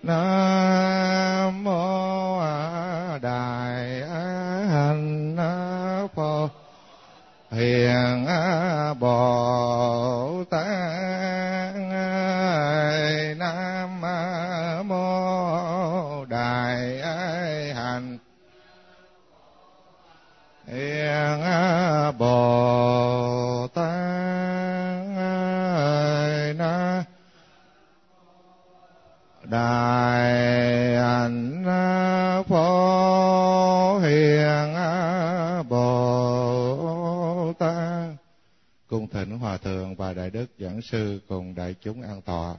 Nam mô Đại Hạnh Phật Hiền Bồ Tát. Nam mô Đại Hạnh Hiền Bồ Tát. Nam Đại Hạnh Phổ Hiền Bồ Tát. Cung thỉnh Hòa Thượng và Đại Đức Giảng Sư cùng đại chúng an tọa.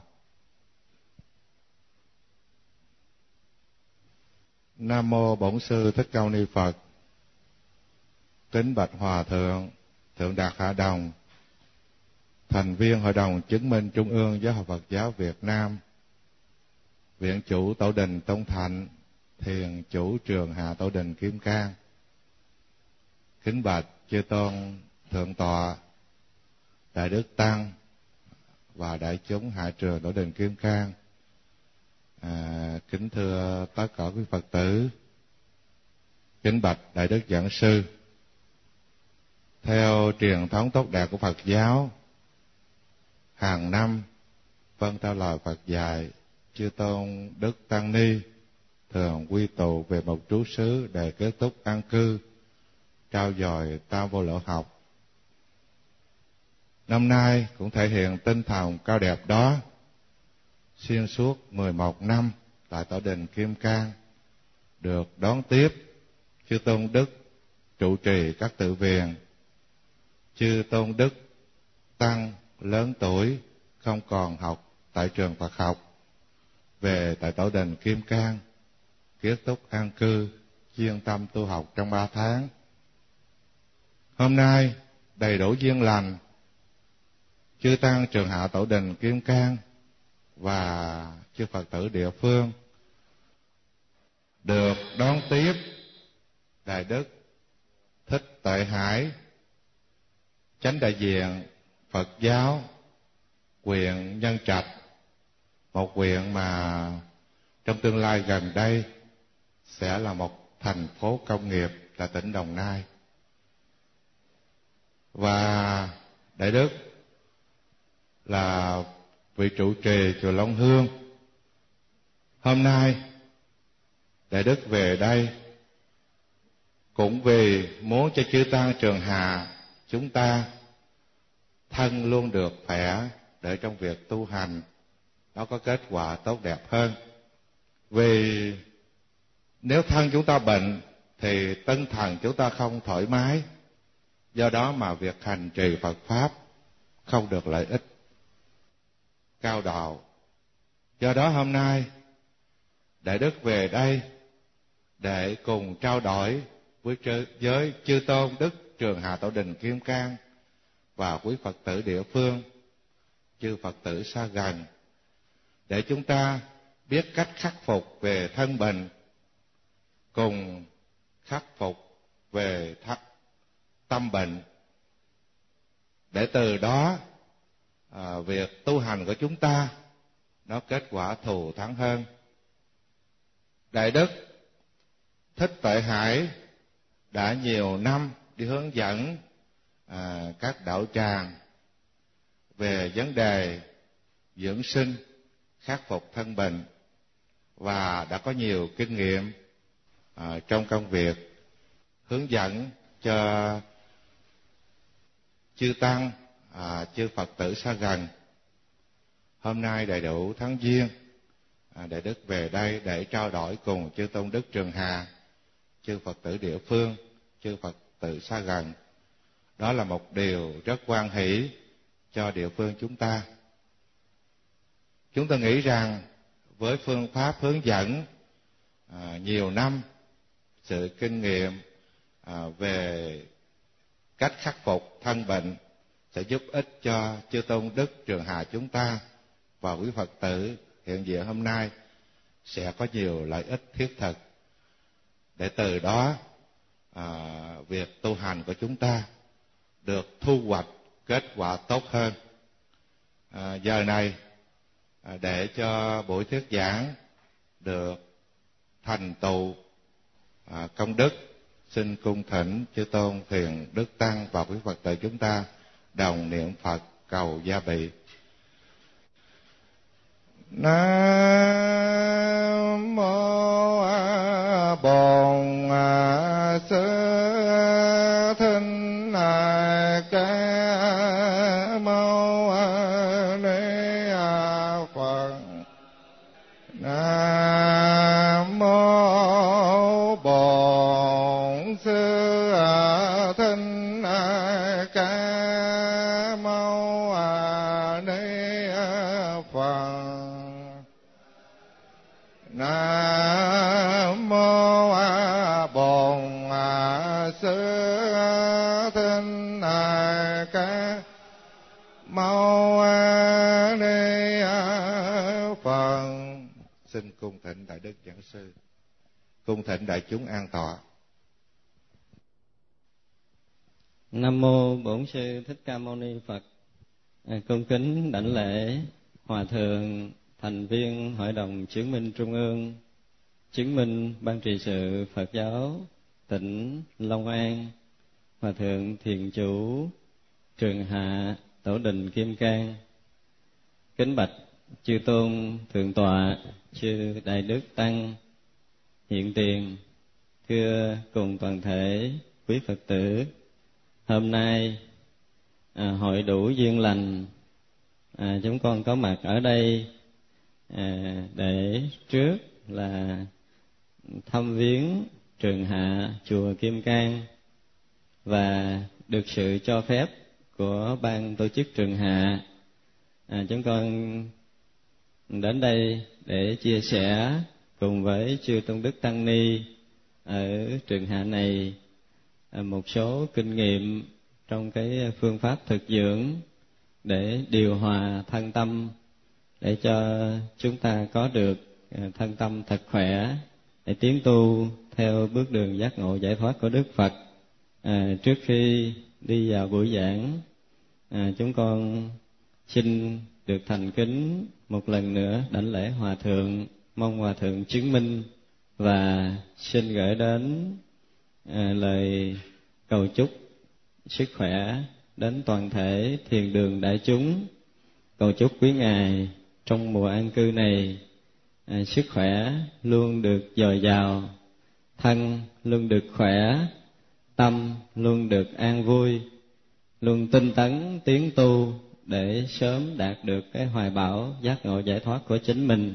Nam mô Bổn Sư Thích Ca Mâu Ni Phật. Kính bạch Hòa Thượng, Thượng Đạt Hạ Đồng, thành viên Hội đồng Chứng minh Trung ương Giáo hội Phật giáo Việt Nam, Viện chủ Tổ đình Tông Thạnh, Thiền chủ Trường Hạ Tổ đình Kim Cang. Kính bạch chư tôn thượng tọa, Đại Đức Tăng và đại chúng Hạ Trường Tổ đình Kim Cang. Kính thưa tất cả quý Phật tử, kính bạch Đại Đức Giảng Sư. Theo truyền thống tốt đẹp của Phật giáo, hàng năm vâng theo lời Phật dạy, chư tôn Đức Tăng Ni thường quy tụ về một trú xứ để kết thúc an cư, trao dồi tam vô lậu học. Năm nay cũng thể hiện tinh thần cao đẹp đó. Xuyên suốt 11 năm tại Tổ đình Kim Cang, được đón tiếp chư tôn Đức trụ trì các tự viện, chư tôn Đức Tăng lớn tuổi không còn học tại trường Phật học, về tại Tổ đình Kim Cang kết thúc an cư, chuyên tâm tu học trong 3 tháng. Hôm nay đầy đủ duyên lành, chư tăng Trường Hạ Tổ đình Kim Cang và chư Phật tử địa phương được đón tiếp Đại Đức Thích Tuệ Hải, chánh đại diện Phật giáo huyện Nhân Trạch, một huyện mà trong tương lai gần đây sẽ là một thành phố công nghiệp tại tỉnh Đồng Nai. Và Đại Đức là vị trụ trì chùa Long Hương. Hôm nay Đại Đức về đây cũng vì muốn cho chư tăng Trường Hạ chúng ta thân luôn được khỏe, để trong việc tu hành nó có kết quả tốt đẹp hơn. Vì nếu thân chúng ta bệnh thì tinh thần chúng ta không thoải mái, do đó mà việc hành trì Phật Pháp không được lợi ích cao độ. Do đó hôm nay Đại Đức về đây để cùng trao đổi với chư tôn Đức Trường Hạ Tổ đình Kim Cang và quý Phật tử địa phương, chư Phật tử xa gần, để chúng ta biết cách khắc phục về thân bệnh, cùng khắc phục về tâm bệnh, để từ đó việc tu hành của chúng ta nó kết quả thù thắng hơn. Đại Đức Thích Tuệ Hải đã nhiều năm đi hướng dẫn các đạo tràng về vấn đề dưỡng sinh, khắc phục thân bệnh, và đã có nhiều kinh nghiệm trong công việc hướng dẫn cho chư tăng, chư Phật tử xa gần. Hôm nay đầy đủ tháng Giêng, Đại Đức về đây để trao đổi cùng chư tôn Đức Trường Hạ, chư Phật tử địa phương, chư Phật tử xa gần. Đó là một điều rất hoan hỷ cho địa phương chúng ta. Chúng tôi nghĩ rằng với phương pháp hướng dẫn nhiều năm, sự kinh nghiệm về cách khắc phục thân bệnh sẽ giúp ích cho chư tôn Đức Trường Hạ chúng ta và quý Phật tử hiện diện hôm nay sẽ có nhiều lợi ích thiết thực, để từ đó việc tu hành của chúng ta được thu hoạch kết quả tốt hơn. Giờ này để cho buổi thuyết giảng được thành tựu công đức. Xin cung thỉnh chư tôn thiền đức tăng và quý Phật tử chúng ta đồng niệm Phật cầu gia bị. Nam mô Bổn Sư Thích Ca Mâu Ni Phật. Nam mô Bổn Sư Thích Ca Mâu Ni Phật. Nam mô Bổn Sư Thích Ca Mâu Ni Phật. Xin cung thỉnh đại đức giảng sư, cung thỉnh đại chúng an tọa. Nam mô Bổn Sư Thích Ca Mâu Ni Phật. Cung kính đảnh lễ Hòa thượng thành viên Hội đồng Chứng minh Trung ương, chứng minh Ban trị sự Phật giáo tỉnh Long An, Hòa thượng thiền chủ Trường Hạ Tổ đình Kim Cang. Kính bạch chư tôn thượng tọa, chư đại đức tăng hiện tiền, thưa cùng toàn thể quý Phật tử. Hôm nay hội đủ duyên lành, chúng con có mặt ở đây để trước là thăm viếng Trường Hạ chùa Kim Cang, và được sự cho phép của ban tổ chức Trường Hạ, chúng con đến đây để chia sẻ cùng với chư tôn đức tăng ni ở Trường Hạ này một số kinh nghiệm trong cái phương pháp thực dưỡng để điều hòa thân tâm, để cho chúng ta có được thân tâm thật khỏe, để tiến tu theo bước đường giác ngộ giải thoát của Đức Phật. Trước khi đi vào buổi giảng, chúng con xin được thành kính một lần nữa đảnh lễ Hòa thượng, mong Hòa thượng chứng minh, và xin gửi đến lời cầu chúc sức khỏe đến toàn thể thiền đường đại chúng. Cầu chúc quý ngài trong mùa an cư này sức khỏe luôn được dồi dào, thân luôn được khỏe, tâm luôn được an vui, luôn tinh tấn tiến tu để sớm đạt được cái hoài bão giác ngộ giải thoát của chính mình.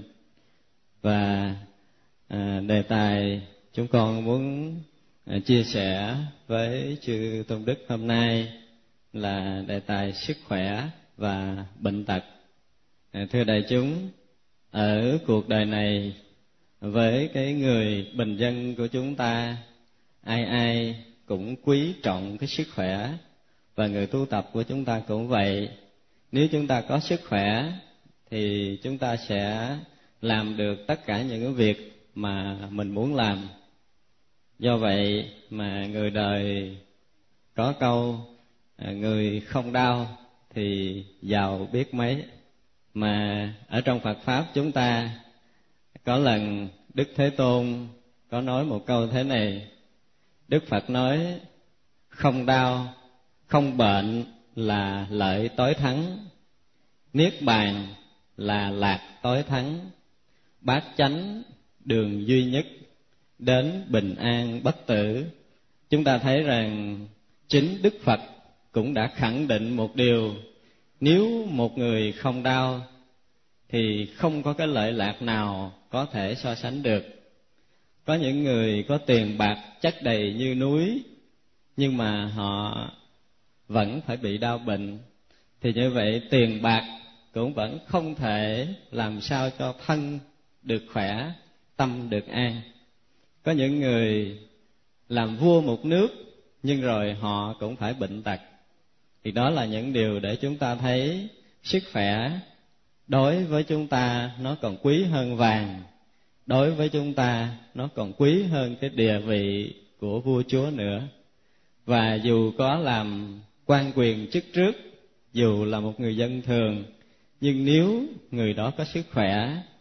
Và đề tài chúng con muốn chia sẻ với chư tôn đức hôm nay là đề tài sức khỏe và bệnh tật. Thưa đại chúng, ở cuộc đời này, với cái người bình dân của chúng ta, ai ai cũng quý trọng cái sức khỏe, và người tu tập của chúng ta cũng vậy. Nếu chúng ta có sức khỏe thì chúng ta sẽ làm được tất cả những cái việc mà mình muốn làm. Do vậy mà người đời có câu người không đau thì giàu biết mấy. Mà ở trong Phật Pháp chúng ta có lần Đức Thế Tôn có nói một câu thế này. Đức Phật nói không đau, không bệnh là lợi tối thắng, niết bàn là lạc tối thắng, bát chánh đường duy nhất, đến bình an bất tử. Chúng ta thấy rằng chính Đức Phật cũng đã khẳng định một điều: nếu một người không đau thì không có cái lợi lạc nào có thể so sánh được. Có những người có tiền bạc chất đầy như núi, nhưng mà họ vẫn phải bị đau bệnh. Thì như vậy tiền bạc cũng vẫn không thể làm sao cho thân được khỏe, tâm được an. Có những người làm vua một nước, nhưng rồi họ cũng phải bệnh tật. Thì đó là những điều để chúng ta thấy sức khỏe đối với chúng ta nó còn quý hơn vàng, đối với chúng ta nó còn quý hơn cái địa vị của vua chúa nữa. Và dù có làm quan quyền chức trước, dù là một người dân thường, nhưng nếu người đó có sức khỏe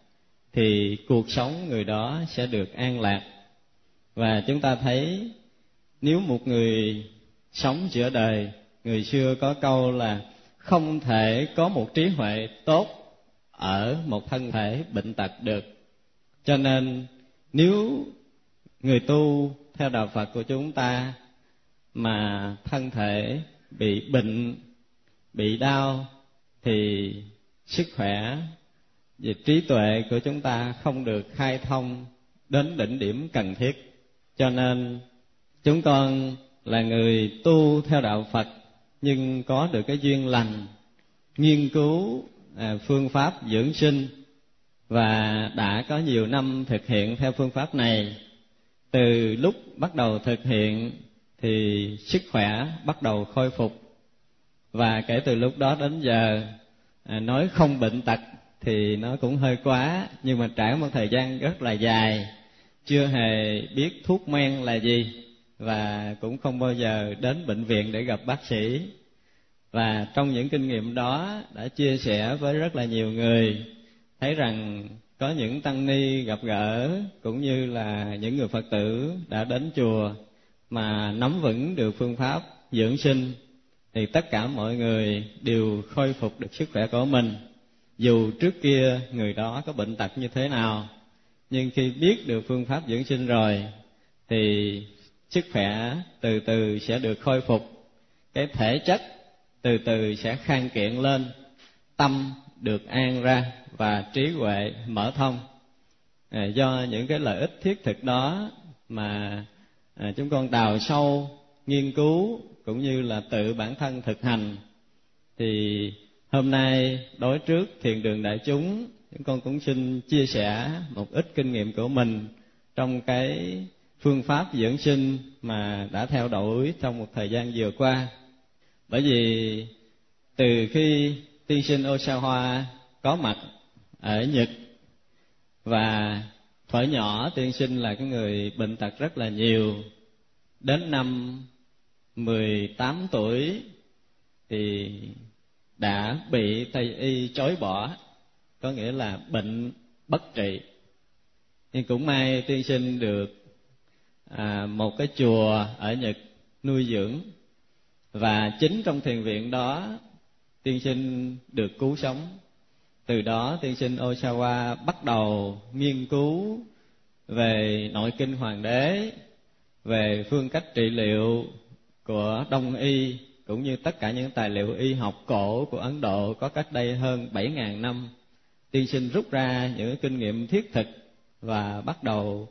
thì cuộc sống người đó sẽ được an lạc. Và chúng ta thấy nếu một người sống giữa đời, người xưa có câu là không thể có một trí huệ tốt ở một thân thể bệnh tật được. Cho nên nếu người tu theo đạo Phật của chúng ta mà thân thể bị bệnh, bị đau, thì sức khỏe và trí tuệ của chúng ta không được khai thông đến đỉnh điểm cần thiết. Cho nên chúng con là người tu theo đạo Phật nhưng có được cái duyên lành nghiên cứu phương pháp dưỡng sinh và đã có nhiều năm thực hiện theo phương pháp này. Từ lúc bắt đầu thực hiện thì sức khỏe bắt đầu khôi phục, và kể từ lúc đó đến giờ nói không bệnh tật thì nó cũng hơi quá, nhưng mà trải một thời gian rất là dài chưa hề biết thuốc men là gì, và cũng không bao giờ đến bệnh viện để gặp bác sĩ. Và trong những kinh nghiệm đó đã chia sẻ với rất là nhiều người, thấy rằng có những tăng ni gặp gỡ cũng như là những người Phật tử đã đến chùa mà nắm vững được phương pháp dưỡng sinh thì tất cả mọi người đều khôi phục được sức khỏe của mình. Dù trước kia người đó có bệnh tật như thế nào, nhưng khi biết được phương pháp dưỡng sinh rồi thì sức khỏe từ từ sẽ được khôi phục, cái thể chất từ từ sẽ khang kiện lên, tâm được an ra và trí huệ mở thông. Do những cái lợi ích thiết thực đó mà chúng con đào sâu nghiên cứu cũng như là tự bản thân thực hành, thì hôm nay đối trước thiền đường đại chúng con cũng xin chia sẻ một ít kinh nghiệm của mình trong cái phương pháp dưỡng sinh mà đã theo đuổi trong một thời gian vừa qua. Bởi vì từ khi tiên sinh Osawa có mặt ở Nhật, và thuở nhỏ tiên sinh là cái người bệnh tật rất là nhiều, đến năm 18 tuổi thì đã bị Tây y chối bỏ, có nghĩa là bệnh bất trị. Nhưng cũng may tiên sinh được một cái chùa ở Nhật nuôi dưỡng, và chính trong thiền viện đó tiên sinh được cứu sống. Từ đó tiên sinh Osawa bắt đầu nghiên cứu về nội kinh Hoàng đế, về phương cách trị liệu của Đông y, cũng như tất cả những tài liệu y học cổ của Ấn Độ có cách đây hơn 7.000 năm. Tiên sinh rút ra những kinh nghiệm thiết thực và bắt đầu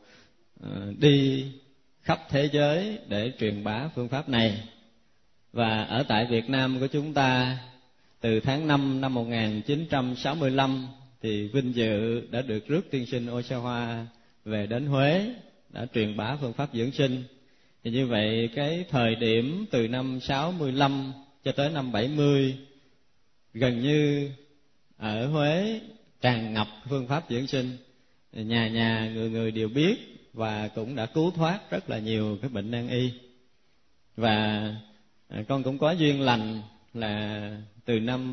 đi khắp thế giới để truyền bá phương pháp này. Và ở tại Việt Nam của chúng ta, từ tháng 5 năm 1965 thì vinh dự đã được rước tiên sinh Osawa về đến Huế, đã truyền bá phương pháp dưỡng sinh. Thì như vậy cái thời điểm từ năm 65 cho tới năm 70, gần như ở Huế tràn ngập phương pháp dưỡng sinh, nhà nhà người người đều biết, và cũng đã cứu thoát rất là nhiều cái bệnh nan y. Và con cũng có duyên lành là từ năm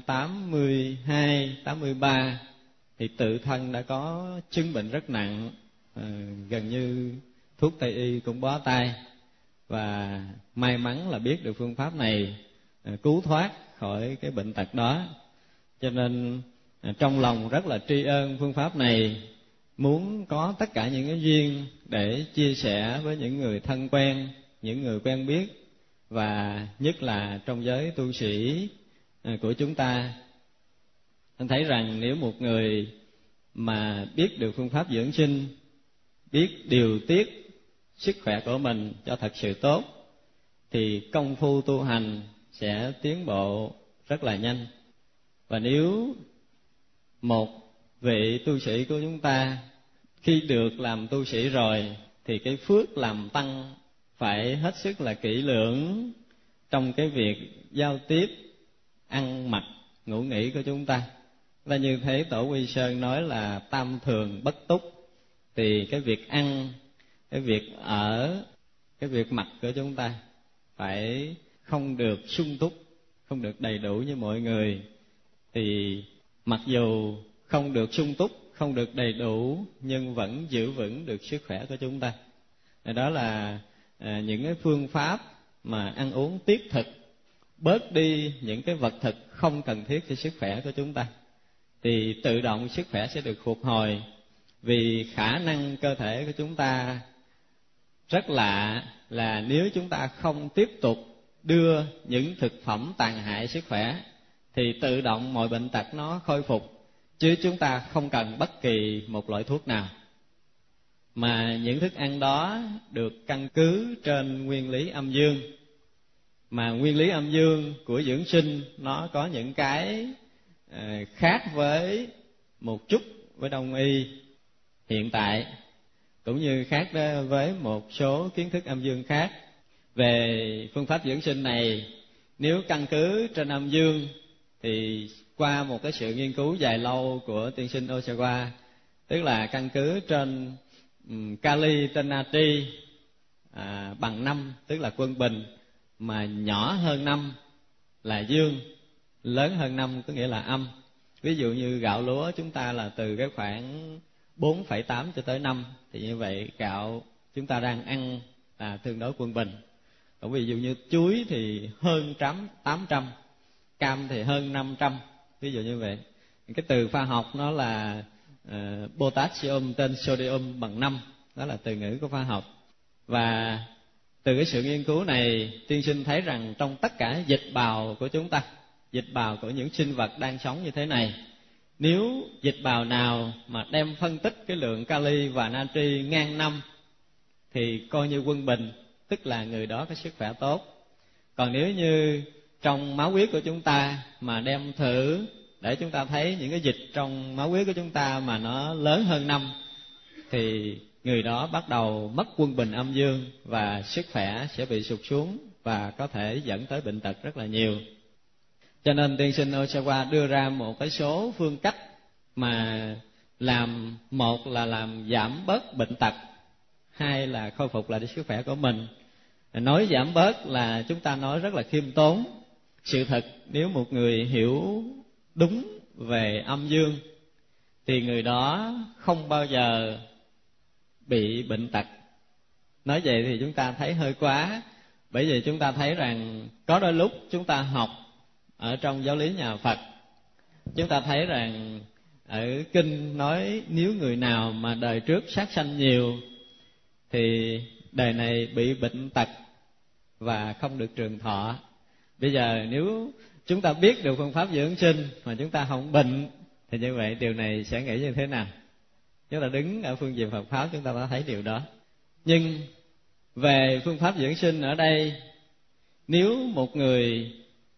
82, 83 thì tự thân đã có chứng bệnh rất nặng, gần như thuốc Tây y cũng bó tay, và may mắn là biết được phương pháp này cứu thoát khỏi cái bệnh tật đó. Cho nên trong lòng rất là tri ân phương pháp này, muốn có tất cả những cái duyên để chia sẻ với những người thân quen, những người quen biết, và nhất là trong giới tu sĩ của chúng ta. Anh thấy rằng nếu một người mà biết được phương pháp dưỡng sinh, biết điều tiết sức khỏe của mình cho thật sự tốt, thì công phu tu hành sẽ tiến bộ rất là nhanh. Và nếu một vị tu sĩ của chúng ta khi được làm tu sĩ rồi thì cái phước làm tăng phải hết sức là kỹ lưỡng trong cái việc giao tiếp, ăn mặc, ngủ nghỉ của chúng ta. Và như thế Tổ Quy Sơn nói là tam thường bất túc, thì cái việc ăn, cái việc ở, cái việc mặc của chúng ta phải không được sung túc, không được đầy đủ như mọi người. Thì mặc dù không được sung túc, không được đầy đủ, nhưng vẫn giữ vững được sức khỏe của chúng ta. Đó là những cái phương pháp mà ăn uống tiết thực, bớt đi những cái vật thực không cần thiết cho sức khỏe của chúng ta, thì tự động sức khỏe sẽ được phục hồi. Vì khả năng cơ thể của chúng ta rất lạ là nếu chúng ta không tiếp tục đưa những thực phẩm tàn hại sức khỏe thì tự động mọi bệnh tật nó khôi phục, chứ chúng ta không cần bất kỳ một loại thuốc nào. Mà những thức ăn đó được căn cứ trên nguyên lý âm dương, mà nguyên lý âm dương của dưỡng sinh nó có những cái khác với một chút với đông y hiện tại, cũng như khác với một số kiến thức âm dương khác. Về phương pháp dưỡng sinh này, nếu căn cứ trên âm dương thì qua một cái sự nghiên cứu dài lâu của tiên sinh Osawa, tức là căn cứ trên kali trên natri bằng 5, tức là quân bình, mà nhỏ hơn 5 là dương, lớn hơn 5 có nghĩa là âm. Ví dụ như gạo lúa chúng ta là từ cái khoảng 4,8 cho tới 5, thì như vậy gạo chúng ta đang ăn là tương đối quân bình. Còn ví dụ như chuối thì hơn 800, cam thì hơn 500, ví dụ như vậy. Cái từ khoa học nó là potassium trên sodium bằng 5, đó là từ ngữ của khoa học. Và từ cái sự nghiên cứu này, tiên sinh thấy rằng trong tất cả dịch bào của chúng ta, dịch bào của những sinh vật đang sống như thế này, nếu dịch bào nào mà đem phân tích cái lượng kali và natri ngang 5 thì coi như quân bình, tức là người đó có sức khỏe tốt. Còn nếu như trong máu huyết của chúng ta mà đem thử để chúng ta thấy những cái dịch trong máu huyết của chúng ta mà nó lớn hơn 5 thì người đó bắt đầu mất quân bình âm dương và sức khỏe sẽ bị sụt xuống và có thể dẫn tới bệnh tật rất là nhiều. Cho nên tiên sinh Osawa đưa ra một cái số phương cách mà một là làm giảm bớt bệnh tật, hai là khôi phục lại sức khỏe của mình. Nói giảm bớt là chúng ta nói rất là khiêm tốn. Sự thật nếu một người hiểu đúng về âm dương thì người đó không bao giờ bị bệnh tật. Nói vậy thì chúng ta thấy hơi quá, bởi vì chúng ta thấy rằng có đôi lúc chúng ta học ở trong giáo lý nhà Phật, chúng ta thấy rằng ở kinh nói nếu người nào mà đời trước sát sanh nhiều thì đời này bị bệnh tật và không được trường thọ. Bây giờ nếu chúng ta biết được phương pháp dưỡng sinh mà chúng ta không bệnh thì như vậy điều này sẽ nghĩ như thế nào? Chúng ta đứng ở phương diện Phật pháp chúng ta đã thấy điều đó. Nhưng về phương pháp dưỡng sinh ở đây, nếu một người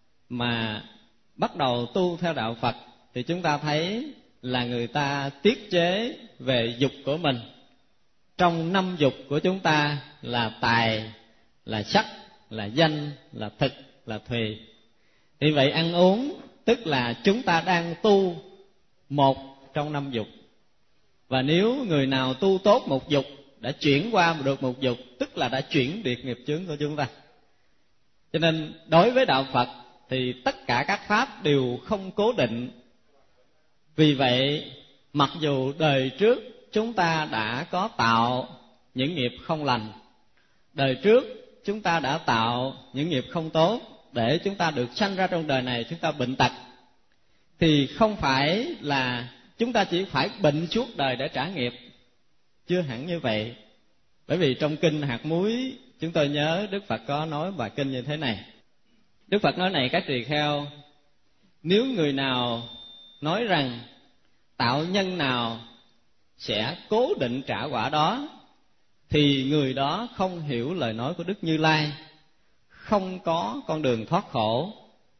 mà bắt đầu tu theo đạo Phật thì chúng ta thấy là người ta tiết chế về dục của mình. Trong 5 dục của chúng ta là tài, là sắc, là danh, là thực, là thùy. Thì vậy ăn uống tức là chúng ta đang tu một trong 5 dục. Và nếu người nào tu tốt một dục, đã chuyển qua được một dục, tức là đã chuyển biệt nghiệp chướng của chúng ta. Cho nên đối với đạo Phật thì tất cả các pháp đều không cố định. Vì vậy mặc dù đời trước chúng ta đã có tạo những nghiệp không lành, đời trước chúng ta đã tạo những nghiệp không tốt để chúng ta được sanh ra trong đời này chúng ta bệnh tật, thì không phải là chúng ta chỉ phải bệnh suốt đời để trả nghiệp. Chưa hẳn như vậy. Bởi vì trong kinh Hạt Muối chúng tôi nhớ Đức Phật có nói bài kinh như thế này. Đức Phật nói này các tỳ kheo, nếu người nào nói rằng tạo nhân nào sẽ cố định trả quả đó thì người đó không hiểu lời nói của Đức Như Lai, không có con đường thoát khổ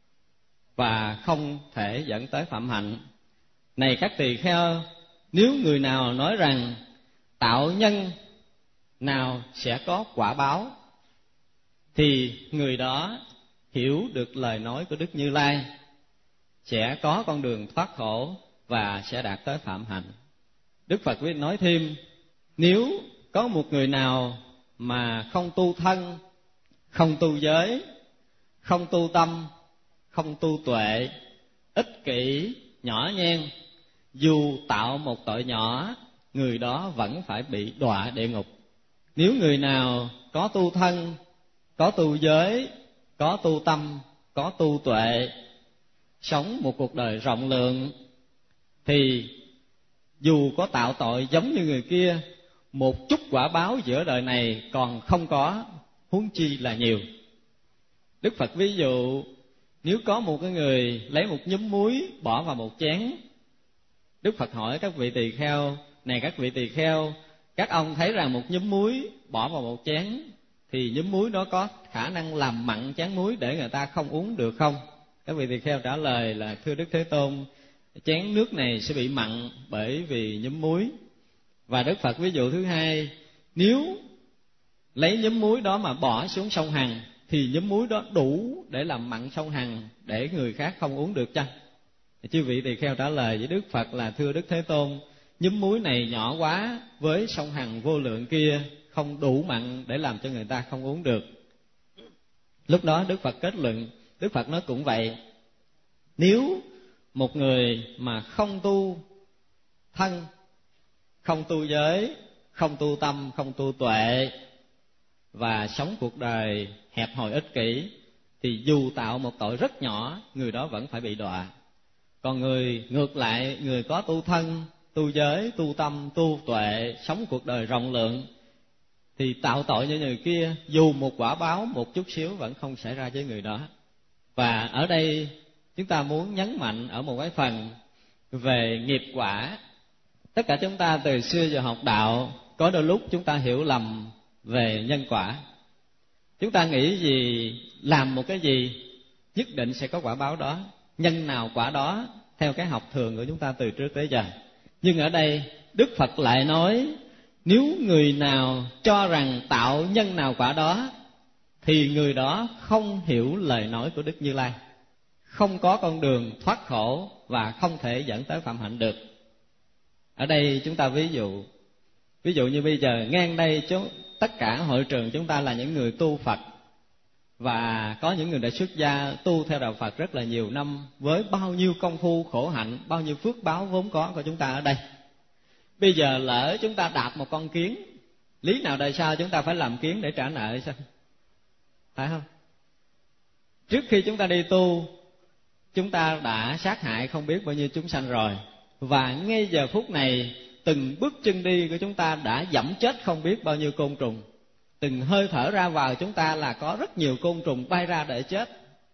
và không thể dẫn tới phạm hạnh. Này các tỳ kheo, nếu người nào nói rằng tạo nhân nào sẽ có quả báo thì người đó hiểu được lời nói của Đức Như Lai, sẽ có con đường thoát khổ và sẽ đạt tới phạm hạnh. Đức Phật mới nói thêm, nếu có một người nào mà không tu thân, không tu giới, không tu tâm, không tu tuệ, ích kỷ, nhỏ nhen, dù tạo một tội nhỏ, người đó vẫn phải bị đọa địa ngục. Nếu người nào có tu thân, có tu giới, có tu tâm, có tu tuệ, sống một cuộc đời rộng lượng, thì dù có tạo tội giống như người kia, một chút quả báo giữa đời này còn không có, huống chi là nhiều. Đức Phật ví dụ, nếu có một cái người lấy một nhúm muối bỏ vào một chén, Đức Phật hỏi các vị tỳ kheo: này các vị tỳ kheo, các ông thấy rằng một nhúm muối bỏ vào một chén thì nhúm muối đó có khả năng làm mặn chén muối để người ta không uống được không? Các vị tỳ kheo trả lời là: thưa Đức Thế Tôn, chén nước này sẽ bị mặn bởi vì nhúm muối. Và Đức Phật ví dụ thứ hai: nếu lấy nhúm muối đó mà bỏ xuống sông Hằng thì nhúm muối đó đủ để làm mặn sông Hằng, để người khác không uống được chăng? Chư vị tỳ kheo trả lời với Đức Phật là: thưa Đức Thế Tôn, nhúm muối này nhỏ quá, với sông Hằng vô lượng kia không đủ mặn để làm cho người ta không uống được. Lúc đó Đức Phật kết luận, Đức Phật nói cũng vậy, nếu một người mà không tu thân, không tu giới, không tu tâm, không tu tuệ, và sống cuộc đời hẹp hòi ích kỷ, thì dù tạo một tội rất nhỏ, người đó vẫn phải bị đọa. Còn người ngược lại, người có tu thân, tu giới, tu tâm, tu tuệ, sống cuộc đời rộng lượng, thì tạo tội như người kia, dù một quả báo một chút xíu vẫn không xảy ra với người đó. Và ở đây chúng ta muốn nhấn mạnh ở một cái phần về nghiệp quả. Tất cả chúng ta từ xưa giờ học đạo, có đôi lúc chúng ta hiểu lầm về nhân quả. Chúng ta nghĩ gì, làm một cái gì nhất định sẽ có quả báo đó, nhân nào quả đó, theo cái học thường của chúng ta từ trước tới giờ. Nhưng ở đây Đức Phật lại nói, nếu người nào cho rằng tạo nhân nào quả đó, thì người đó không hiểu lời nói của Đức Như Lai, không có con đường thoát khổ và không thể dẫn tới phạm hạnh được. Ở đây chúng ta ví dụ như bây giờ ngang đây tất cả hội trường chúng ta là những người tu Phật, và có những người đã xuất gia tu theo đạo Phật rất là nhiều năm, với bao nhiêu công phu khổ hạnh, bao nhiêu phước báo vốn có của chúng ta ở đây. Bây giờ lỡ chúng ta đạp một con kiến, lý nào đời sau chúng ta phải làm kiến để trả nợ sao? Phải không? Trước khi chúng ta đi tu, chúng ta đã sát hại không biết bao nhiêu chúng sanh rồi, và ngay giờ phút này từng bước chân đi của chúng ta đã dẫm chết không biết bao nhiêu côn trùng. Từng hơi thở ra vào chúng ta là có rất nhiều côn trùng bay ra để chết,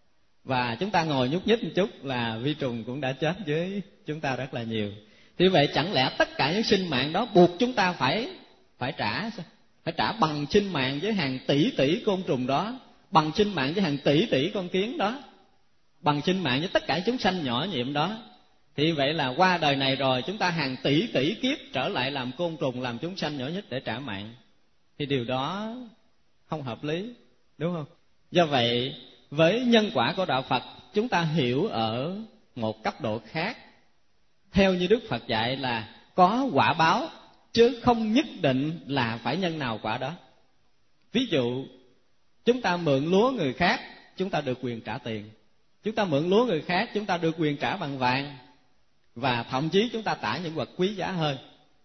và chúng ta ngồi nhúc nhích một chút là vi trùng cũng đã chết với chúng ta rất là nhiều. Thì vậy chẳng lẽ tất cả những sinh mạng đó buộc chúng ta phải trả sao? Phải trả bằng sinh mạng với hàng tỷ tỷ côn trùng đó, bằng sinh mạng với hàng tỷ tỷ con kiến đó, bằng sinh mạng với tất cả chúng sanh nhỏ nhiệm đó. Thì vậy là qua đời này rồi chúng ta hàng tỷ tỷ kiếp trở lại làm côn trùng, làm chúng sanh nhỏ nhất để trả mạng. Thì điều đó không hợp lý, đúng không? Do vậy, với nhân quả của đạo Phật, chúng ta hiểu ở một cấp độ khác. Theo như Đức Phật dạy là có quả báo, chứ không nhất định là phải nhân nào quả đó. Ví dụ, chúng ta mượn lúa người khác, chúng ta được quyền trả tiền. Chúng ta mượn lúa người khác, chúng ta được quyền trả bằng vàng, và thậm chí chúng ta trả những vật quý giá hơn.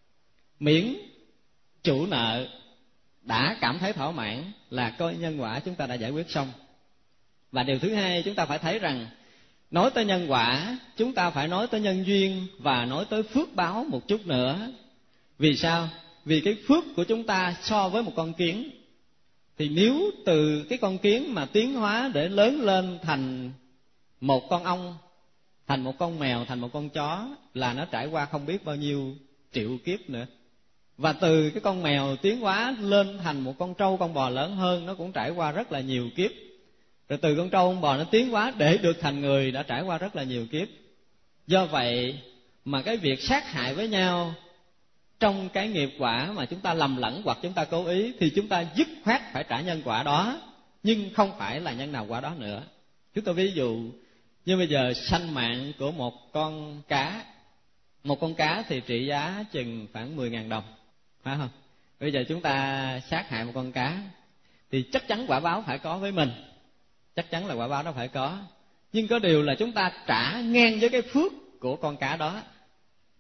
Miễn chủ nợ đã cảm thấy thỏa mãn là coi nhân quả chúng ta đã giải quyết xong. Và điều thứ hai, chúng ta phải thấy rằng nói tới nhân quả, chúng ta phải nói tới nhân duyên và nói tới phước báo một chút nữa. Vì sao? Vì cái phước của chúng ta so với một con kiến, thì nếu từ cái con kiến mà tiến hóa để lớn lên thành một con ong, thành một con mèo, thành một con chó, là nó trải qua không biết bao nhiêu triệu kiếp nữa. Và từ cái con mèo tiến hóa lên thành một con trâu, con bò lớn hơn, nó cũng trải qua rất là nhiều kiếp. Rồi từ con trâu, con bò nó tiến hóa để được thành người, đã trải qua rất là nhiều kiếp. Do vậy mà cái việc sát hại với nhau trong cái nghiệp quả mà chúng ta lầm lẫn hoặc chúng ta cố ý, thì chúng ta dứt khoát phải trả nhân quả đó, nhưng không phải là nhân nào quả đó nữa. Chúng ta ví dụ như bây giờ sanh mạng của một con cá. Một con cá thì trị giá chừng khoảng 10.000 đồng, phải không? Bây giờ chúng ta sát hại một con cá thì chắc chắn quả báo phải có với mình, chắc chắn là quả báo đó phải có. Nhưng có điều là chúng ta trả ngang với cái phước của con cá đó.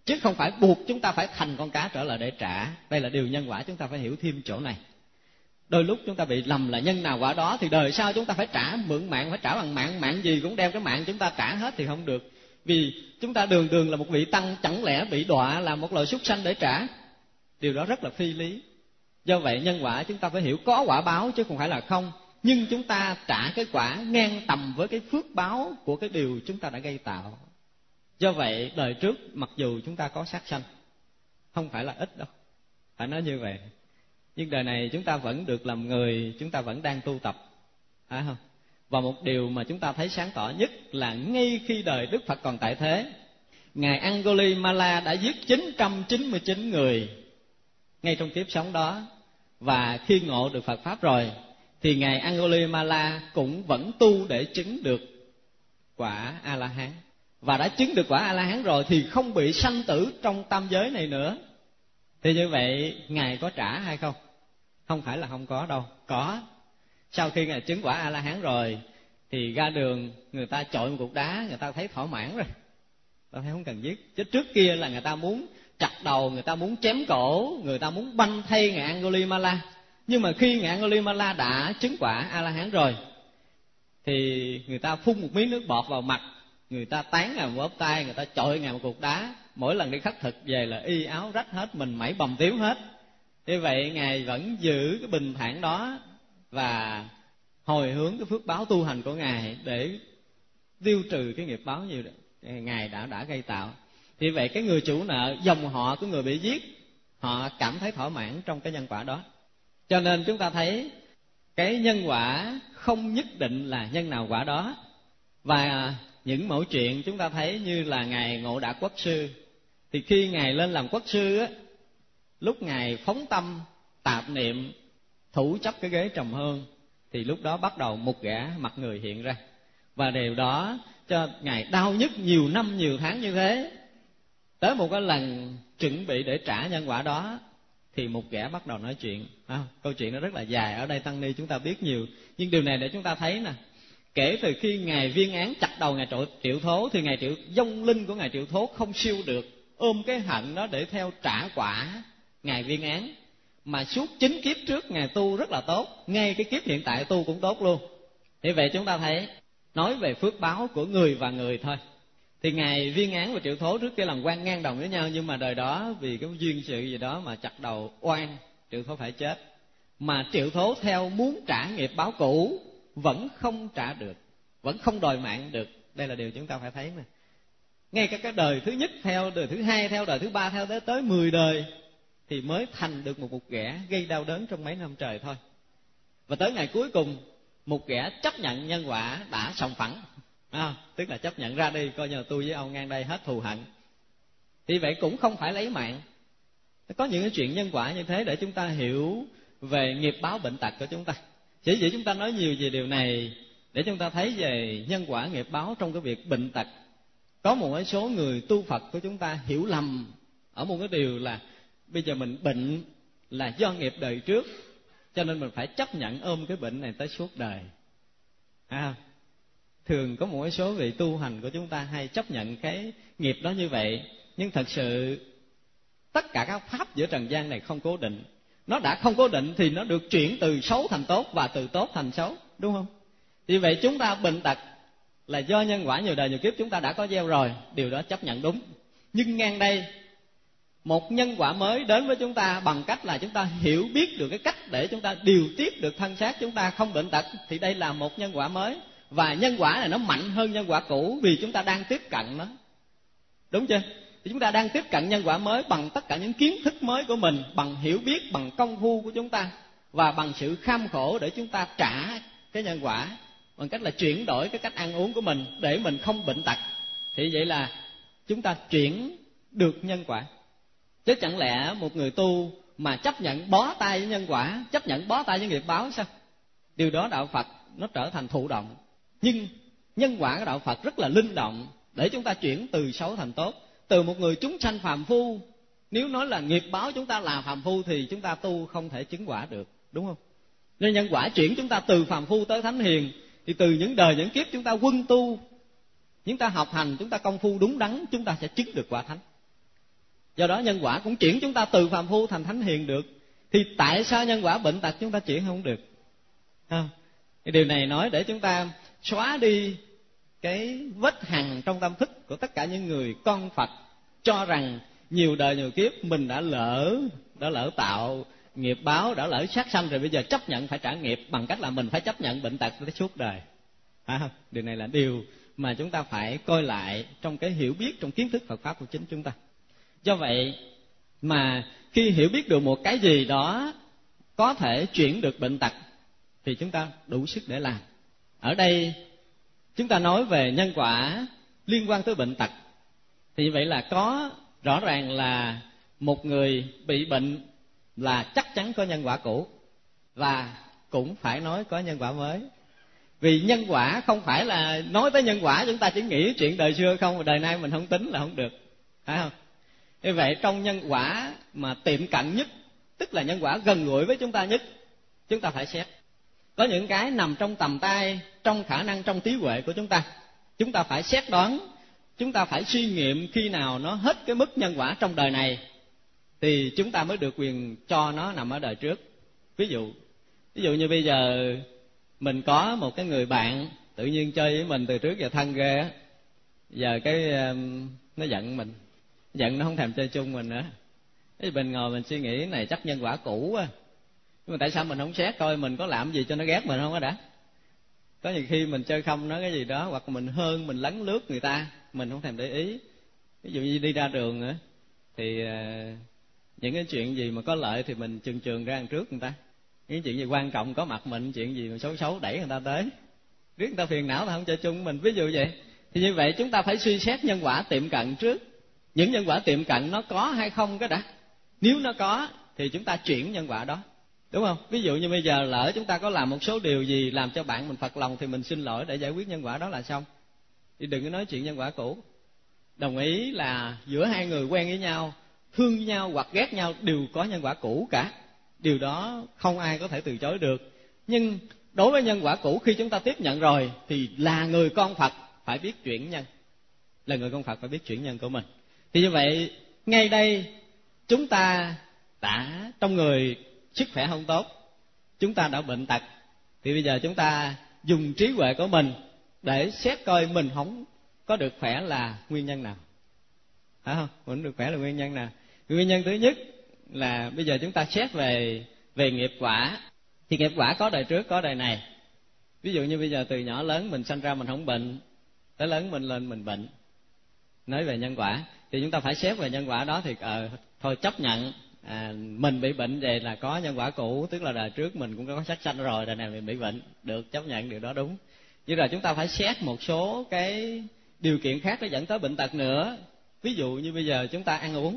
chứ không phải buộc chúng ta phải thành con cá trở lại để trả. Đây là điều nhân quả chúng ta phải hiểu thêm chỗ này. Đôi lúc chúng ta bị lầm là nhân nào quả đó, thì đời sau chúng ta phải trả, mượn mạng phải trả bằng mạng, mạng gì cũng đem cái mạng chúng ta trả hết thì không được. Vì chúng ta đường đường là một vị tăng, chẳng lẽ bị đọa là một loài súc sanh để trả? Điều đó rất là phi lý. Do vậy nhân quả chúng ta phải hiểu có quả báo chứ không phải là không. Nhưng chúng ta trả cái quả ngang tầm với cái phước báo của cái điều chúng ta đã gây tạo. Do vậy đời trước mặc dù chúng ta có sát sanh, không phải là ít đâu, phải nói như vậy. Nhưng đời này chúng ta vẫn được làm người, chúng ta vẫn đang tu tập, phải không? Và một điều mà chúng ta thấy sáng tỏ nhất là ngay khi đời Đức Phật còn tại thế, Ngài Angulimala đã giết 999 người ngay trong kiếp sống đó. Và khi ngộ được Phật Pháp rồi thì Ngài Angulimala cũng vẫn tu để chứng được quả A-la-hán. Và đã chứng được quả A-la-hán rồi thì không bị sanh tử trong tam giới này nữa. Thì như vậy Ngài có trả hay không? Không phải là không có đâu, có. Sau khi Ngài chứng quả A-la-hán rồi thì ra đường người ta chọi một cục đá, người ta thấy thỏa mãn rồi, ta thấy không cần giết. Chứ trước kia là người ta muốn chặt đầu, người ta muốn chém cổ, người ta muốn banh thay Ngài Angulimala. Nhưng mà khi Ngài Angulimala đã chứng quả A-la-hán rồi thì người ta phun một miếng nước bọt vào mặt, người ta tán Ngài một bóp tay, người ta chọi Ngài một cục đá. Mỗi lần đi khất thực về là y áo rách hết, mình mẩy bầm tím hết. Như vậy Ngài vẫn giữ cái bình thản đó và hồi hướng cái phước báo tu hành của Ngài để tiêu trừ cái nghiệp báo như Ngài đã gây tạo. Thì vậy cái người chủ nợ, dòng họ của người bị giết, họ cảm thấy thỏa mãn trong cái nhân quả đó. Cho nên chúng ta thấy cái nhân quả không nhất định là nhân nào quả đó. Và những mẫu chuyện chúng ta thấy như là Ngài Ngộ Đạ Quốc Sư, thì khi Ngài lên làm quốc sư á, lúc Ngài phóng tâm tạp niệm thủ chấp cái ghế trầm hương, thì lúc đó bắt đầu một gã mặt người hiện ra. Và điều đó cho Ngài đau nhức nhiều năm nhiều tháng như thế. Tới một cái lần chuẩn bị để trả nhân quả đó thì một gã bắt đầu nói chuyện. Câu chuyện nó rất là dài, ở đây tăng ni chúng ta biết nhiều. Nhưng điều này để chúng ta thấy nè, kể từ khi Ngài Viên Án chặt đầu Ngài Triệu Thố thì Ngài vong linh của Ngài Triệu Thố không siêu được, ôm cái hận đó để theo trả quả Ngài Viên Án. Mà suốt 9 kiếp trước Ngài tu rất là tốt, ngay cái kiếp hiện tại tu cũng tốt luôn. Như vậy chúng ta thấy, nói về phước báo của người và người thôi. Thì Ngài Viên Án và Triệu Thố trước kia làm quan ngang đồng với nhau, nhưng mà đời đó vì cái duyên sự gì đó mà chặt đầu oan, Triệu Thố phải chết. Mà Triệu Thố theo muốn trả nghiệp báo cũ vẫn không trả được, vẫn không đòi mạng được. Đây là điều chúng ta phải thấy nè. Ngay cả cái đời thứ nhất theo, đời thứ hai theo, đời thứ ba theo, tới 10 đời thì mới thành được một ghẻ gây đau đớn trong mấy năm trời thôi. Và tới ngày cuối cùng một ghẻ chấp nhận nhân quả đã sòng phẳng, tức là chấp nhận ra đi, coi như là tôi với ông ngang đây hết thù hận. Thì vậy cũng không phải lấy mạng. Có những cái chuyện nhân quả như thế để chúng ta hiểu về nghiệp báo bệnh tật của chúng ta. Chỉ vì chúng ta nói nhiều về điều này để chúng ta thấy về nhân quả nghiệp báo trong cái việc bệnh tật. Có một số người tu Phật của chúng ta hiểu lầm ở một cái điều là bây giờ mình bệnh là do nghiệp đời trước, cho nên mình phải chấp nhận ôm cái bệnh này tới suốt đời. Thường có một số vị tu hành của chúng ta hay chấp nhận cái nghiệp đó như vậy. Nhưng thật sự tất cả các pháp giữa trần gian này không cố định. Nó đã không cố định thì nó được chuyển từ xấu thành tốt và từ tốt thành xấu, đúng không? Vì vậy chúng ta bệnh tật là do nhân quả nhiều đời nhiều kiếp chúng ta đã có gieo rồi, điều đó chấp nhận đúng. Nhưng ngang đây một nhân quả mới đến với chúng ta bằng cách là chúng ta hiểu biết được cái cách để chúng ta điều tiết được thân xác chúng ta không bệnh tật, thì đây là một nhân quả mới. Và nhân quả này nó mạnh hơn nhân quả cũ vì chúng ta đang tiếp cận nó, đúng chưa? Thì chúng ta đang tiếp cận nhân quả mới bằng tất cả những kiến thức mới của mình, bằng hiểu biết, bằng công phu của chúng ta, và bằng sự kham khổ để chúng ta trả cái nhân quả, bằng cách là chuyển đổi cái cách ăn uống của mình để mình không bệnh tật. Thì vậy là chúng ta chuyển được nhân quả. Chứ chẳng lẽ một người tu mà chấp nhận bó tay với nhân quả, chấp nhận bó tay với nghiệp báo sao? Điều đó đạo Phật nó trở thành thụ động. Nhưng nhân quả của đạo Phật rất là linh động để chúng ta chuyển từ xấu thành tốt. Từ một người chúng sanh phàm phu, nếu nói là nghiệp báo chúng ta là phàm phu thì chúng ta tu không thể chứng quả được, đúng không? Nên nhân quả chuyển chúng ta từ phàm phu tới thánh hiền, thì từ những đời những kiếp chúng ta quân tu, chúng ta học hành, chúng ta công phu đúng đắn, chúng ta sẽ chứng được quả thánh. Do đó nhân quả cũng chuyển chúng ta từ phàm phu thành thánh hiền được. Thì tại sao nhân quả bệnh tật chúng ta chuyển không được? Không? Cái điều này nói để chúng ta xóa đi cái vết hằn trong tâm thức của tất cả những người con Phật cho rằng nhiều đời nhiều kiếp mình đã lỡ tạo nghiệp báo, đã lỡ sát sanh rồi, bây giờ chấp nhận phải trả nghiệp bằng cách là mình phải chấp nhận bệnh tật tới suốt đời. Phải không? Điều này là điều mà chúng ta phải coi lại trong cái hiểu biết, trong kiến thức Phật pháp của chính chúng ta. Do vậy mà khi hiểu biết được một cái gì đó có thể chuyển được bệnh tật thì chúng ta đủ sức để làm. Ở đây chúng ta nói về nhân quả liên quan tới bệnh tật, thì vậy là có rõ ràng là một người bị bệnh là chắc chắn có nhân quả cũ, và cũng phải nói có nhân quả mới. Vì nhân quả không phải là nói tới nhân quả chúng ta chỉ nghĩ chuyện đời xưa không, mà đời nay mình không tính là không được, phải không? Như vậy trong nhân quả mà tiệm cận nhất, tức là nhân quả gần gũi với chúng ta nhất, chúng ta phải xét. Có những cái nằm trong tầm tay, trong khả năng, trong trí huệ của chúng ta phải xét đoán, chúng ta phải suy nghiệm khi nào nó hết cái mức nhân quả trong đời này thì chúng ta mới được quyền cho nó nằm ở đời trước. Ví dụ như bây giờ mình có một cái người bạn tự nhiên chơi với mình từ trước giờ thân ghê á, giờ cái nó giận mình, giận nó không thèm chơi chung mình nữa. Cái mình ngồi mình suy nghĩ này chắc nhân quả cũ á, nhưng mà tại sao mình không xét coi mình có làm gì cho nó ghét mình không á đã? Có nhiều khi mình chơi không nói cái gì đó, hoặc mình hơn, mình lấn lướt người ta, mình không thèm để ý. Ví dụ như đi ra đường nữa thì những cái chuyện gì mà có lợi thì mình chừng ra đằng trước người ta, những chuyện gì quan trọng có mặt mình, chuyện gì mà xấu xấu đẩy người ta tới, riết người ta phiền não ta không chơi chung mình, ví dụ vậy. Thì như vậy chúng ta phải suy xét nhân quả tiệm cận trước, những nhân quả tiệm cận nó có hay không cái đã. Nếu nó có thì chúng ta chuyển nhân quả đó, đúng không? Ví dụ như bây giờ lỡ chúng ta có làm một số điều gì làm cho bạn mình phật lòng thì mình xin lỗi để giải quyết nhân quả đó là xong. Thì đừng có nói chuyện nhân quả cũ. Đồng ý là giữa hai người quen với nhau, thương nhau hoặc ghét nhau đều có nhân quả cũ cả, điều đó không ai có thể từ chối được. Nhưng đối với nhân quả cũ, khi chúng ta tiếp nhận rồi thì là người con Phật phải biết chuyển nhân, là người con Phật phải biết chuyển nhân của mình. Thì như vậy ngay đây chúng ta đã trong người sức khỏe không tốt, chúng ta đã bệnh tật, thì bây giờ chúng ta dùng trí huệ của mình để xét coi mình không có được khỏe là nguyên nhân nào, phải không? Mình được khỏe là nguyên nhân nào? Nguyên nhân thứ nhất là bây giờ chúng ta xét về nghiệp quả. Thì nghiệp quả có đời trước, có đời này. Ví dụ như bây giờ từ nhỏ lớn mình sanh ra mình không bệnh, tới lớn mình lên mình bệnh. Nói về nhân quả thì chúng ta phải xét về nhân quả đó, thì thôi chấp nhận mình bị bệnh vậy là có nhân quả cũ, tức là đời trước mình cũng có sát sanh rồi, đời này mình bị bệnh, được chấp nhận điều đó đúng. Nhưng rồi chúng ta phải xét một số cái điều kiện khác để dẫn tới bệnh tật nữa. Ví dụ như bây giờ chúng ta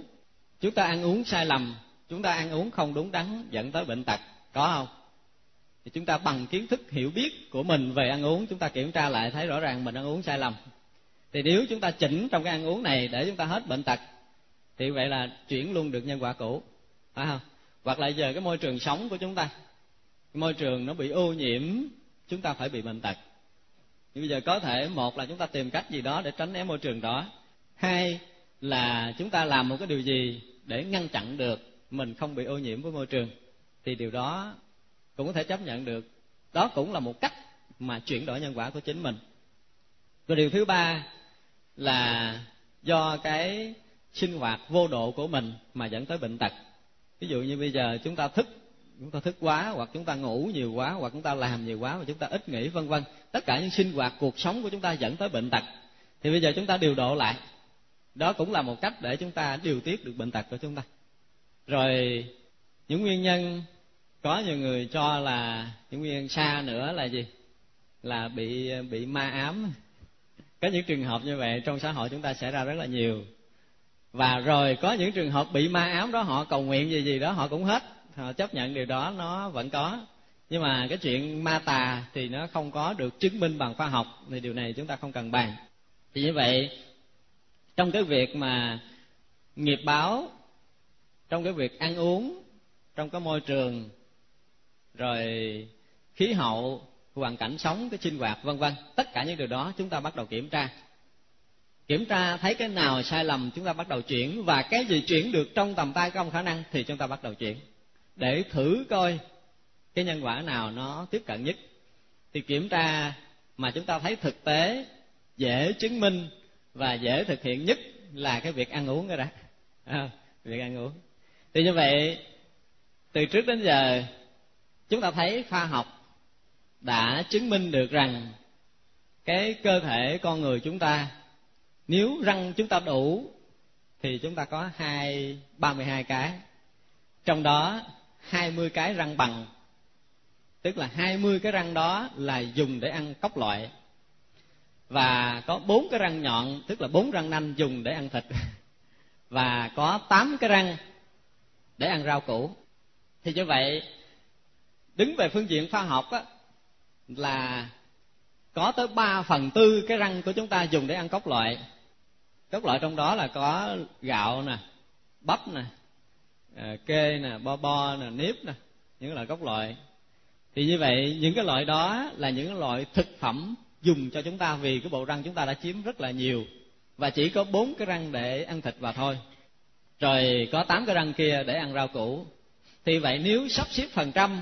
ăn uống sai lầm, chúng ta ăn uống không đúng đắn dẫn tới bệnh tật, có không? Thì chúng ta bằng kiến thức hiểu biết của mình về ăn uống, chúng ta kiểm tra lại thấy rõ ràng mình ăn uống sai lầm. Thì nếu chúng ta chỉnh trong cái ăn uống này để chúng ta hết bệnh tật thì vậy là chuyển luôn được nhân quả cũ, phải không? Hoặc là giờ cái môi trường sống của chúng ta, môi trường nó bị ô nhiễm, chúng ta phải bị bệnh tật. Nhưng bây giờ có thể một là chúng ta tìm cách gì đó để tránh né môi trường đó, hai là chúng ta làm một cái điều gì để ngăn chặn được mình không bị ô nhiễm với môi trường, thì điều đó cũng có thể chấp nhận được. Đó cũng là một cách mà chuyển đổi nhân quả của chính mình. Và điều thứ ba là do cái sinh hoạt vô độ của mình mà dẫn tới bệnh tật. Ví dụ như bây giờ chúng ta thức quá, hoặc chúng ta ngủ nhiều quá, hoặc chúng ta làm nhiều quá mà chúng ta ít nghỉ, vân vân. Tất cả những sinh hoạt cuộc sống của chúng ta dẫn tới bệnh tật. Thì bây giờ chúng ta điều độ lại. Đó cũng là một cách để chúng ta điều tiết được bệnh tật của chúng ta. Rồi những nguyên nhân, có nhiều người cho là những nguyên nhân xa nữa là gì? Là bị ma ám. Có những trường hợp như vậy trong xã hội chúng ta xảy ra rất là nhiều. Và rồi có những trường hợp bị ma ám đó, họ cầu nguyện gì đó họ cũng hết, họ chấp nhận điều đó nó vẫn có. Nhưng mà cái chuyện ma tà thì nó không có được chứng minh bằng khoa học, thì điều này chúng ta không cần bàn. Thì như vậy trong cái việc mà nghiệp báo, trong cái việc ăn uống, trong cái môi trường, rồi khí hậu, hoàn cảnh sống, cái sinh hoạt vân vân, tất cả những điều đó chúng ta bắt đầu kiểm tra. Kiểm tra thấy cái nào sai lầm chúng ta bắt đầu chuyển, và cái gì chuyển được trong tầm tay trong khả năng thì chúng ta bắt đầu chuyển, để thử coi cái nhân quả nào nó tiếp cận nhất. Thì kiểm tra mà chúng ta thấy thực tế, dễ chứng minh và dễ thực hiện nhất là cái việc ăn uống rồi đó. Việc ăn uống. Thì như vậy, từ trước đến giờ chúng ta thấy khoa học đã chứng minh được rằng cái cơ thể con người chúng ta, nếu răng chúng ta đủ thì chúng ta có 32 cái, trong đó 20 cái răng bằng, tức là 20 cái răng đó là dùng để ăn cốc loại, và có 4 cái răng nhọn, tức là 4 răng nanh dùng để ăn thịt, và có 8 cái răng để ăn rau củ. Thì như vậy, đứng về phương diện khoa học á, là có tới 3/4 cái răng của chúng ta dùng để ăn cốc loại. Cốc loại trong đó là có gạo nè, bắp nè, kê nè, bo nè, nếp nè, những loại cốc loại. Thì như vậy, những cái loại đó là những loại thực phẩm dùng cho chúng ta, vì cái bộ răng chúng ta đã chiếm rất là nhiều, và chỉ có 4 cái răng để ăn thịt vào thôi, rồi có 8 cái răng kia để ăn rau củ. Thì vậy, nếu sắp xếp phần trăm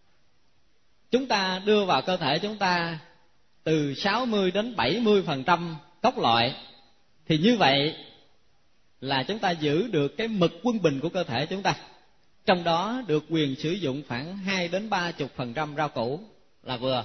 chúng ta đưa vào cơ thể chúng ta từ 60 đến 70% cốc loại, thì như vậy là chúng ta giữ được cái mực quân bình của cơ thể chúng ta, trong đó được quyền sử dụng khoảng 2 đến 30% rau củ là vừa.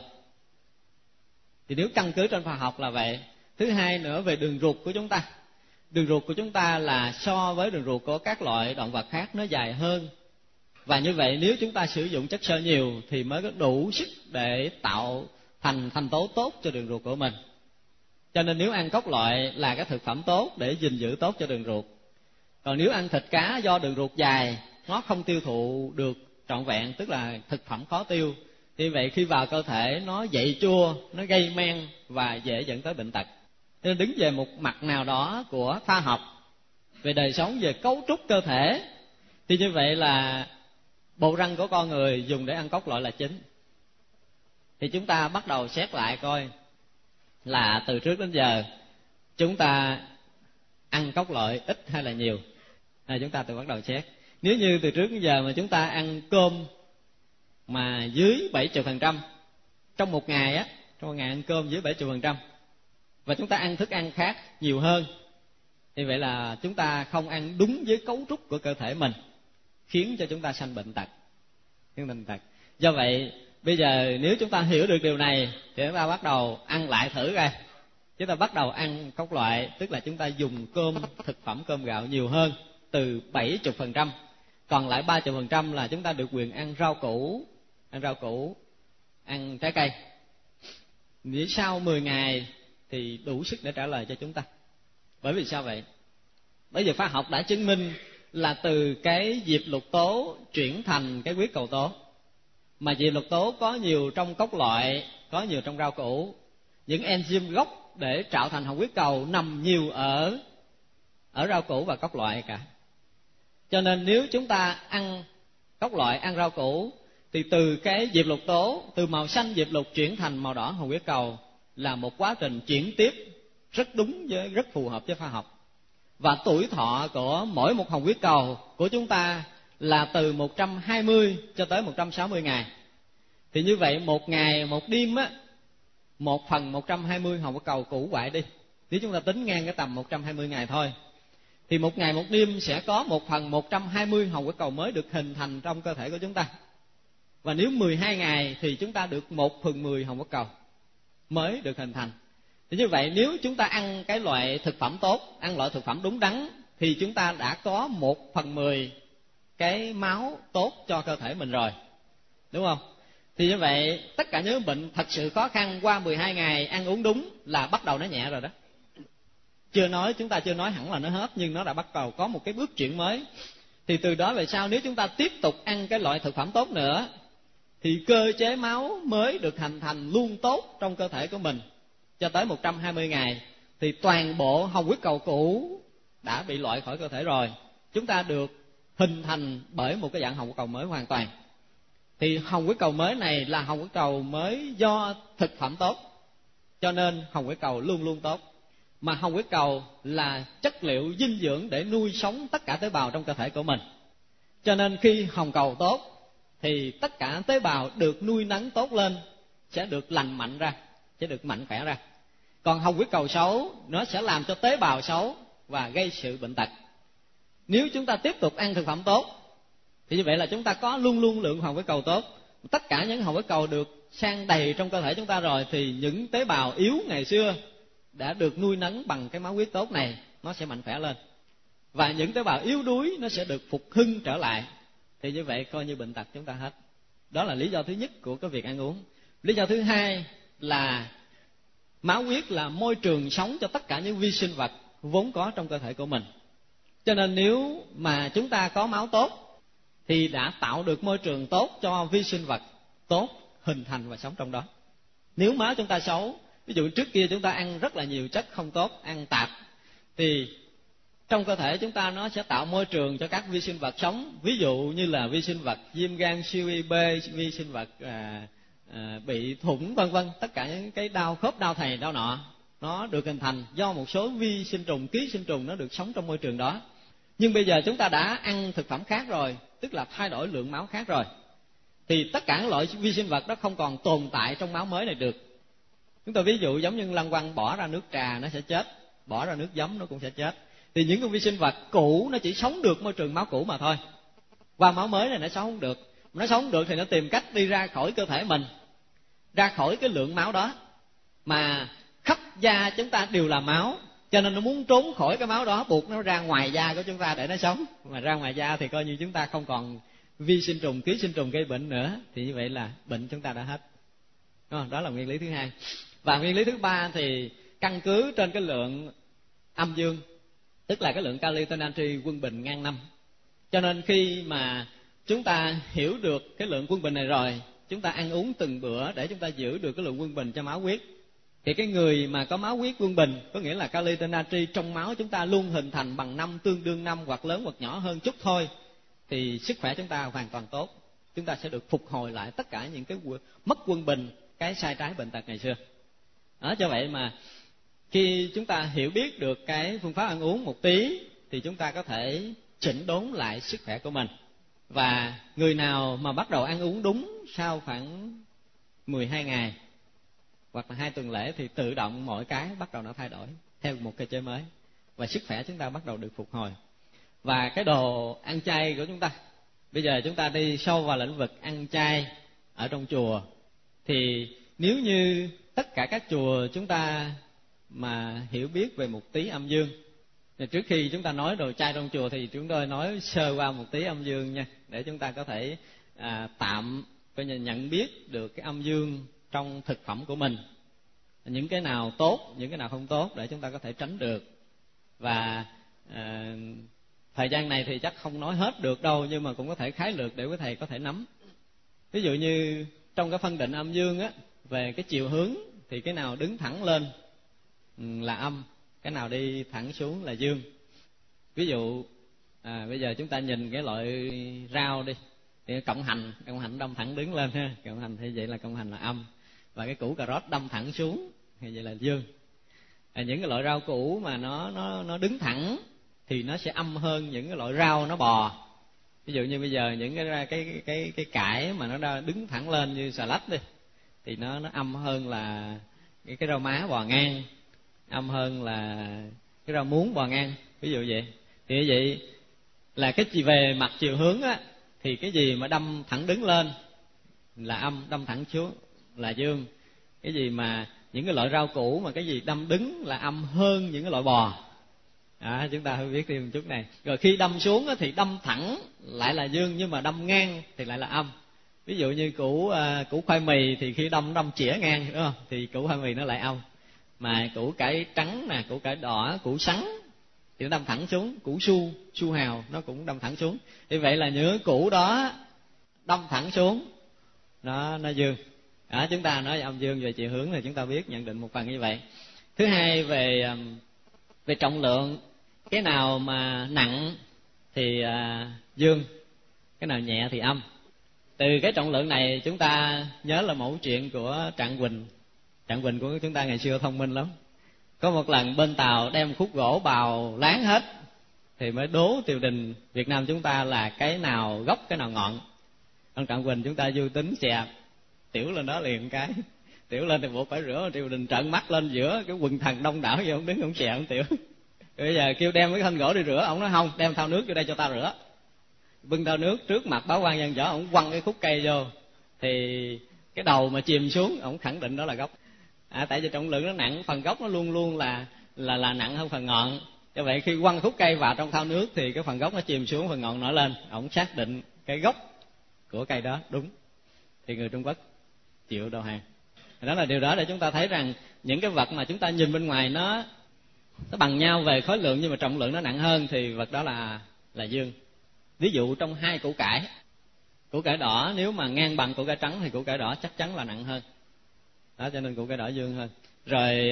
Thì nếu căn cứ trên khoa học là vậy. Thứ hai nữa, về đường ruột của chúng ta. Đường ruột của chúng ta là so với đường ruột của các loại động vật khác nó dài hơn. Và như vậy, nếu chúng ta sử dụng chất xơ nhiều thì mới có đủ sức để tạo thành thành tố tốt cho đường ruột của mình. Cho nên nếu ăn cốc loại là cái thực phẩm tốt để gìn giữ tốt cho đường ruột. Còn nếu ăn thịt cá do đường ruột dài, nó không tiêu thụ được trọn vẹn, tức là thực phẩm khó tiêu, thì vậy khi vào cơ thể nó dậy chua, nó gây men và dễ dẫn tới bệnh tật. Nên đứng về một mặt nào đó của khoa học, về đời sống, về cấu trúc cơ thể, thì như vậy là bộ răng của con người dùng để ăn cốc loại là chính. Thì chúng ta bắt đầu xét lại coi là từ trước đến giờ chúng ta ăn cốc loại ít hay là nhiều. Chúng ta tự bắt đầu xét. Nếu như từ trước đến giờ mà chúng ta ăn cơm mà dưới 70% trong một ngày á, trong một ngày ăn cơm dưới 70%, và chúng ta ăn thức ăn khác nhiều hơn, thì vậy là chúng ta không ăn đúng với cấu trúc của cơ thể mình, khiến cho chúng ta sanh bệnh tật. Do vậy, bây giờ nếu chúng ta hiểu được điều này thì chúng ta bắt đầu ăn lại thử coi. Chúng ta bắt đầu ăn cốc loại, tức là chúng ta dùng thực phẩm cơm gạo nhiều hơn, từ 70%. Còn lại 30% là chúng ta được quyền ăn rau củ, ăn trái cây. Nếu sau 10 ngày thì đủ sức để trả lời cho chúng ta. Bởi vì sao vậy? Bởi vì khoa học đã chứng minh là từ cái diệp lục tố chuyển thành cái huyết cầu tố. Mà diệp lục tố có nhiều trong cốc loại, có nhiều trong rau củ. Những enzyme gốc để tạo thành hồng huyết cầu nằm nhiều ở rau củ và cốc loại cả. Cho nên nếu chúng ta ăn cốc loại, ăn rau củ, thì từ cái diệp lục tố, từ màu xanh diệp lục chuyển thành màu đỏ hồng huyết cầu là một quá trình chuyển tiếp rất đúng, rất phù hợp với khoa học. Và tuổi thọ của mỗi một hồng huyết cầu của chúng ta là từ 120 cho tới 160 ngày. Thì như vậy một ngày một đêm á, 1/120 hồng huyết cầu cũ hoại đi. Nếu chúng ta tính ngang cái tầm 120 ngày thôi, thì một ngày một đêm sẽ có 1/120 hồng huyết cầu mới được hình thành trong cơ thể của chúng ta. Và nếu 12 ngày thì chúng ta được 1/10 hồng huyết cầu mới được hình thành. Thì như vậy, nếu chúng ta ăn cái loại thực phẩm tốt, ăn loại thực phẩm đúng đắn, thì chúng ta đã có 1/10 cái máu tốt cho cơ thể mình rồi, đúng không? Thì như vậy, tất cả những bệnh thật sự khó khăn qua 12 ngày ăn uống đúng là bắt đầu nó nhẹ rồi đó. Chúng ta chưa nói hẳn là nó hết, nhưng nó đã bắt đầu có một cái bước chuyển mới. Thì từ đó về sau, nếu chúng ta tiếp tục ăn cái loại thực phẩm tốt nữa, thì cơ chế máu mới được hình thành luôn tốt trong cơ thể của mình cho tới 120 ngày, thì toàn bộ hồng huyết cầu cũ đã bị loại khỏi cơ thể rồi. Chúng ta được hình thành bởi một cái dạng hồng huyết cầu mới hoàn toàn. Thì hồng huyết cầu mới này là hồng huyết cầu mới do thực phẩm tốt, cho nên hồng huyết cầu luôn luôn tốt. mà hồng huyết cầu là chất liệu dinh dưỡng để nuôi sống tất cả tế bào trong cơ thể của mình. Cho nên khi hồng cầu tốt thì tất cả tế bào được nuôi nấng tốt lên, sẽ được lành mạnh ra, sẽ được mạnh khỏe ra. Còn hồng huyết cầu xấu nó sẽ làm cho tế bào xấu và gây sự bệnh tật. Nếu chúng ta tiếp tục ăn thực phẩm tốt thì như vậy là chúng ta có luôn luôn lượng hồng huyết cầu tốt. Tất cả những hồng huyết cầu được sang đầy trong cơ thể chúng ta rồi thì những tế bào yếu ngày xưa đã được nuôi nấng bằng cái máu huyết tốt này, nó sẽ mạnh khỏe lên. Và những tế bào yếu đuối nó sẽ được phục hưng trở lại. Thì như vậy coi như bệnh tật chúng ta hết. Đó là lý do thứ nhất của cái việc ăn uống. Lý do thứ hai là máu huyết là môi trường sống cho tất cả những vi sinh vật vốn có trong cơ thể của mình. Cho nên nếu mà chúng ta có máu tốt thì đã tạo được môi trường tốt cho vi sinh vật tốt hình thành và sống trong đó. Nếu máu chúng ta xấu, ví dụ trước kia chúng ta ăn rất là nhiều chất không tốt, ăn tạp, thì trong cơ thể chúng ta nó sẽ tạo môi trường cho các vi sinh vật sống. Ví dụ như là vi sinh vật viêm gan siêu vi B, vi sinh vật bị thủng vân vân, tất cả những cái đau khớp, đau thầy, đau nọ, nó được hình thành do một số vi sinh trùng, ký sinh trùng nó được sống trong môi trường đó. Nhưng bây giờ chúng ta đã ăn thực phẩm khác rồi, tức là thay đổi lượng máu khác rồi, thì tất cả các loại vi sinh vật đó không còn tồn tại trong máu mới này được. Chúng ta ví dụ giống như lăng quăng bỏ ra nước trà nó sẽ chết, bỏ ra nước giấm nó cũng sẽ chết. Thì những con vi sinh vật cũ nó chỉ sống được môi trường máu cũ mà thôi. Qua máu mới này nó sống không được. Nó sống không được thì nó tìm cách đi ra khỏi cơ thể mình, ra khỏi cái lượng máu đó. Mà khắp da chúng ta đều là máu, cho nên nó muốn trốn khỏi cái máu đó, buộc nó ra ngoài da của chúng ta để nó sống. Mà ra ngoài da thì coi như chúng ta không còn vi sinh trùng, ký sinh trùng gây bệnh nữa, thì như vậy là bệnh chúng ta đã hết. Đó là nguyên lý thứ hai. Và nguyên lý thứ ba thì căn cứ trên cái lượng âm dương, tức là cái lượng kali tên natri quân bình ngang năm. Cho nên khi mà chúng ta hiểu được cái lượng quân bình này rồi, chúng ta ăn uống từng bữa để chúng ta giữ được cái lượng quân bình cho máu huyết. Thì cái người mà có máu huyết quân bình, có nghĩa là kali tên natri trong máu chúng ta luôn hình thành bằng 5, tương đương 5 hoặc lớn hoặc nhỏ hơn chút thôi, thì sức khỏe chúng ta hoàn toàn tốt. Chúng ta sẽ được phục hồi lại tất cả những cái mất quân bình, cái sai trái bệnh tật ngày xưa. Đó, cho vậy mà khi chúng ta hiểu biết được cái phương pháp ăn uống một tí thì chúng ta có thể chỉnh đốn lại sức khỏe của mình. Và người nào mà bắt đầu ăn uống đúng sau khoảng 12 ngày hoặc là 2 tuần lễ thì tự động mọi cái bắt đầu nó thay đổi theo một cơ chế mới, và sức khỏe chúng ta bắt đầu được phục hồi. Và cái đồ ăn chay của chúng ta, bây giờ chúng ta đi sâu vào lĩnh vực ăn chay ở trong chùa, thì nếu như tất cả các chùa chúng ta mà hiểu biết về một tí âm dương, thì trước khi chúng ta nói đồ chay trong chùa thì chúng tôi nói sơ qua một tí âm dương nha, để chúng ta có thể tạm coi như nhận biết được cái âm dương trong thực phẩm của mình, những cái nào tốt, những cái nào không tốt, để chúng ta có thể tránh được. Và thời gian này thì chắc không nói hết được đâu, nhưng mà cũng có thể khái lược để quý thầy có thể nắm. Ví dụ như trong cái phân định âm dương á, về cái chiều hướng thì cái nào đứng thẳng lên là âm, cái nào đi thẳng xuống là dương. Ví dụ bây giờ chúng ta nhìn cái loại rau đi, thì cộng hành đâm thẳng đứng lên ha, cộng hành thì vậy là cộng hành là âm, và cái củ cà rốt đâm thẳng xuống thì vậy là dương. Những cái loại rau củ mà nó đứng thẳng thì nó sẽ âm hơn những cái loại rau nó bò. Ví dụ như bây giờ những cái cải mà nó đứng thẳng lên như xà lách đi, thì nó âm hơn là cái rau má bò ngang, âm hơn là cái rau muống bò ngang, ví dụ vậy. Thì như vậy là cái gì về mặt chiều hướng á, thì cái gì mà đâm thẳng đứng lên là âm, đâm thẳng xuống là dương. Cái gì mà những cái loại rau củ mà cái gì đâm đứng là âm hơn những cái loại bò. Chúng ta phải biết thêm một chút này. Rồi khi đâm xuống á, thì đâm thẳng lại là dương, nhưng mà đâm ngang thì lại là âm. Ví dụ như củ khoai mì thì khi đâm chĩa ngang, đúng không? Thì củ khoai mì nó lại âm. Mà củ cải trắng nè, củ cải đỏ, củ sắn thì nó đâm thẳng xuống. Củ su hào nó cũng đâm thẳng xuống. Thì vậy là những củ đó đâm thẳng xuống nó dương. Chúng ta nói âm dương về chiều hướng là chúng ta biết nhận định một phần như vậy. Thứ hai, về trọng lượng, cái nào mà nặng thì dương, cái nào nhẹ thì âm. Từ cái trọng lượng này chúng ta nhớ là mẫu chuyện của Trạng Quỳnh. Trạng Quỳnh của chúng ta ngày xưa thông minh lắm. Có một lần bên Tàu đem khúc gỗ bào láng hết, thì mới đố triều đình Việt Nam chúng ta là cái nào gốc cái nào ngọn. Ông Trạng Quỳnh chúng ta vui tính xè tiểu lên đó liền cái, tiểu lên thì buộc phải rửa, triều đình trợn mắt lên giữa cái quần thần đông đảo vậy, ông đứng ông xè ông tiểu. Bây giờ kêu đem cái thanh gỗ đi rửa, ông nói không, đem thau nước vô đây cho ta rửa. Bưng thau nước trước mặt báo quan dân võ, ông quăng cái khúc cây vô, thì cái đầu mà chìm xuống, ông khẳng định đó là gốc. Tại vì trọng lượng nó nặng, phần gốc nó luôn luôn là nặng hơn phần ngọn. Do vậy khi quăng khúc cây vào trong thau nước thì cái phần gốc nó chìm xuống, phần ngọn nổi lên. Ông xác định cái gốc của cây đó đúng, thì người Trung Quốc chịu đầu hàng. Đó là điều đó để chúng ta thấy rằng những cái vật mà chúng ta nhìn bên ngoài nó bằng nhau về khối lượng nhưng mà trọng lượng nó nặng hơn thì vật đó là dương. Ví dụ trong hai củ cải đỏ nếu mà ngang bằng củ cải trắng thì củ cải đỏ chắc chắn là nặng hơn. Đó, cho nên củ cải đỏ dương hơn. Rồi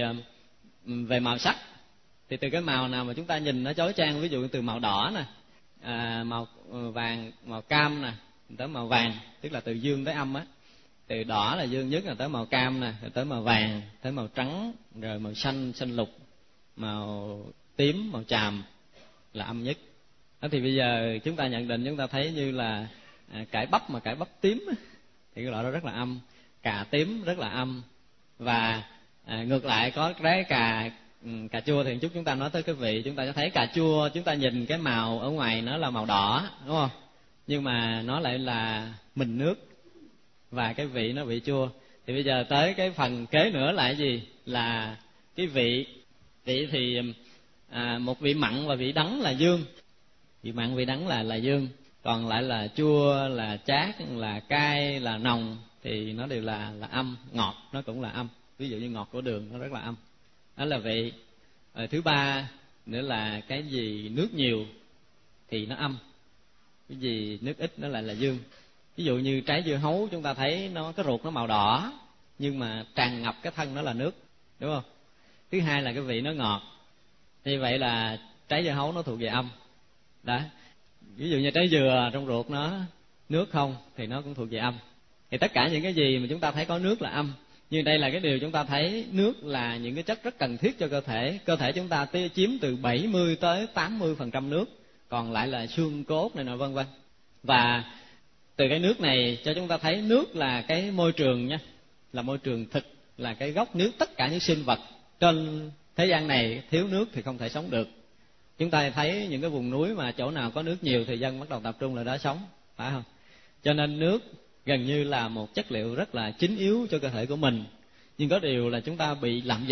về màu sắc thì từ cái màu nào mà chúng ta nhìn nó chói chang, ví dụ từ màu đỏ nè, màu vàng, màu cam nè, tới màu vàng, tức là từ dương tới âm á. Từ đỏ là dương nhất, là tới màu cam nè, rồi tới màu vàng, tới màu trắng, rồi màu xanh, xanh lục, màu tím, màu chàm là âm nhất. Đó thì bây giờ chúng ta nhận định, chúng ta thấy như là cải bắp mà cải bắp tím thì cái loại đó rất là âm, cà tím rất là âm. Và ngược lại có trái cà chua thì chút chúng ta nói tới cái vị, chúng ta sẽ thấy cà chua chúng ta nhìn cái màu ở ngoài nó là màu đỏ, đúng không? Nhưng mà nó lại là mình nước và cái vị nó vị chua. Thì bây giờ tới cái phần kế nữa là cái gì? Là cái vị. Vị thì một vị mặn và vị đắng là dương. Vị mặn vị đắng là dương. Còn lại là chua, là chát, là cay, là nồng thì nó đều là âm. Ngọt nó cũng là âm. Ví dụ như ngọt của đường nó rất là âm. Đó là vị. Thứ ba nữa là cái gì nước nhiều thì nó âm, cái gì nước ít nó lại là dương. Ví dụ như trái dưa hấu chúng ta thấy nó cái ruột nó màu đỏ nhưng mà tràn ngập cái thân nó là nước, đúng không? Thứ hai là cái vị nó ngọt. Như vậy là trái dưa hấu nó thuộc về âm. Đó. Ví dụ như trái dừa trong ruột nó nước không thì nó cũng thuộc về âm. Thì tất cả những cái gì mà chúng ta thấy có nước là âm. Nhưng đây là cái điều chúng ta thấy nước là những cái chất rất cần thiết cho cơ thể. Cơ thể chúng ta chiếm từ 70 tới 80% nước, còn lại là xương cốt này nọ vân vân. Và từ cái nước này cho chúng ta thấy nước là cái môi trường nha, là môi trường thực, là cái gốc nước. Tất cả những sinh vật trên thế gian này thiếu nước thì không thể sống được. Chúng ta thấy những cái vùng núi mà chỗ nào có nước nhiều thì dân bắt đầu tập trung lại đó sống, phải không? Cho nên nước gần như là một chất liệu rất là chính yếu cho cơ thể của mình. Nhưng có điều là chúng ta bị lạm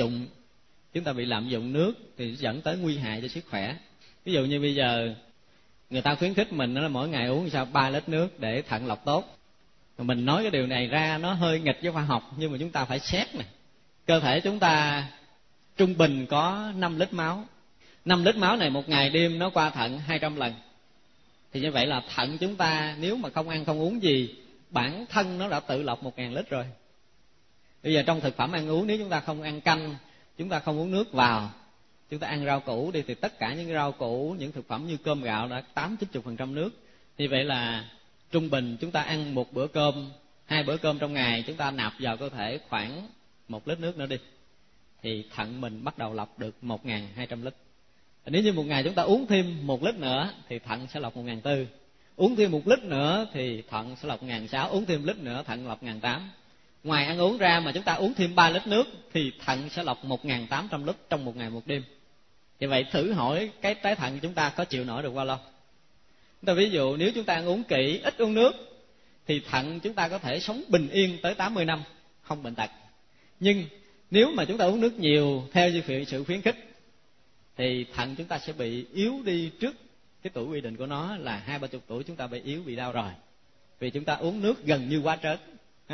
dụng nước thì dẫn tới nguy hại cho sức khỏe. Ví dụ như bây giờ người ta khuyến khích mình là mỗi ngày uống sao 3 lít nước để thận lọc tốt. Mình nói cái điều này ra nó hơi nghịch với khoa học, nhưng mà chúng ta phải xét nè. Cơ thể chúng ta trung bình có 5 lít máu. 5 lít máu này một ngày đêm nó qua thận 200 lần. Thì như vậy là thận chúng ta nếu mà không ăn không uống gì, bản thân nó đã tự lọc 1.000 lít rồi. Bây giờ trong thực phẩm ăn uống, nếu chúng ta không ăn canh, chúng ta không uống nước vào, chúng ta ăn rau củ đi, thì tất cả những rau củ, những thực phẩm như cơm gạo đã 80-90% nước. Như vậy là trung bình chúng ta ăn một bữa cơm, 2 bữa cơm trong ngày, chúng ta nạp vào cơ thể khoảng 1 lít nước nữa đi, thì thận mình bắt đầu lọc được 1.200 lít. Nếu như một ngày chúng ta uống thêm 1 lít nữa thì thận sẽ lọc 1.400. Uống thêm 1 lít nữa thì thận sẽ lọc 1.600. Uống thêm lít nữa thận lọc 1.800. Ngoài ăn uống ra mà chúng ta uống thêm 3 lít nước thì thận sẽ lọc 1.800 lít trong một ngày một đêm. Vì vậy thử hỏi cái trái thận chúng ta có chịu nổi được bao lâu? Chúng ta ví dụ nếu chúng ta ăn uống kỹ, ít uống nước thì thận chúng ta có thể sống bình yên tới 80 năm không bệnh tật. Nhưng nếu mà chúng ta uống nước nhiều theo như sự khuyến khích thì thận chúng ta sẽ bị yếu đi trước cái tuổi quy định của nó là 20-30 tuổi chúng ta bị yếu, bị đau rồi. Vì chúng ta uống nước gần như quá trớn,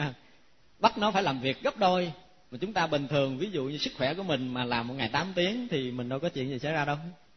bắt nó phải làm việc gấp đôi. Mà chúng ta bình thường ví dụ như sức khỏe của mình mà làm một ngày 8 tiếng thì mình đâu có chuyện gì xảy ra đâu.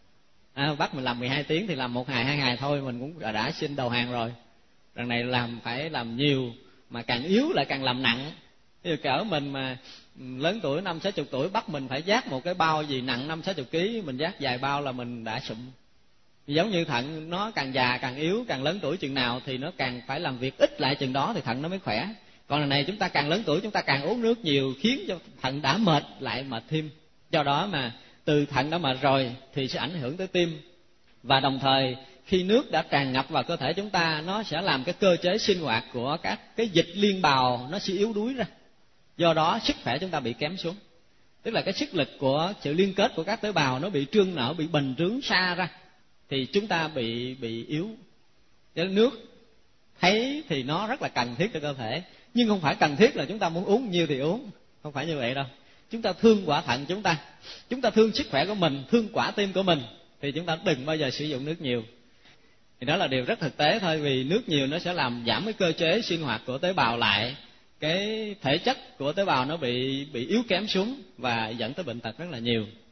Bắt mình làm 12 tiếng thì làm 1 ngày 2 ngày thôi mình cũng đã xin đầu hàng rồi. Đằng này phải làm nhiều, mà càng yếu lại càng làm nặng. Ví dụ cỡ mình mà lớn tuổi 50-60 tuổi bắt mình phải vác một cái bao gì nặng 50-60 kg, mình vác vài bao là mình đã sụm. Giống như thận nó càng già càng yếu, càng lớn tuổi chừng nào thì nó càng phải làm việc ít lại chừng đó thì thận nó mới khỏe. Còn lần này chúng ta càng lớn tuổi chúng ta càng uống nước nhiều khiến cho thận đã mệt lại mệt thêm. Do đó mà từ thận đã mệt rồi thì sẽ ảnh hưởng tới tim, và đồng thời khi nước đã tràn ngập vào cơ thể chúng ta, nó sẽ làm cái cơ chế sinh hoạt của các cái dịch liên bào nó sẽ yếu đuối ra. Do đó sức khỏe chúng ta bị kém xuống, tức là cái sức lực của sự liên kết của các tế bào nó bị trương nở, bị bành trướng xa ra, thì chúng ta bị yếu. Cho nên nước thấy thì nó rất là cần thiết cho cơ thể, nhưng không phải cần thiết là chúng ta muốn uống nhiều thì uống, không phải như vậy đâu. Chúng ta thương quả thận chúng ta thương sức khỏe của mình, thương quả tim của mình, thì chúng ta đừng bao giờ sử dụng nước nhiều. Thì đó là điều rất thực tế thôi, vì nước nhiều nó sẽ làm giảm cái cơ chế sinh hoạt của tế bào lại, cái thể chất của tế bào nó bị yếu kém xuống và dẫn tới bệnh tật rất là nhiều.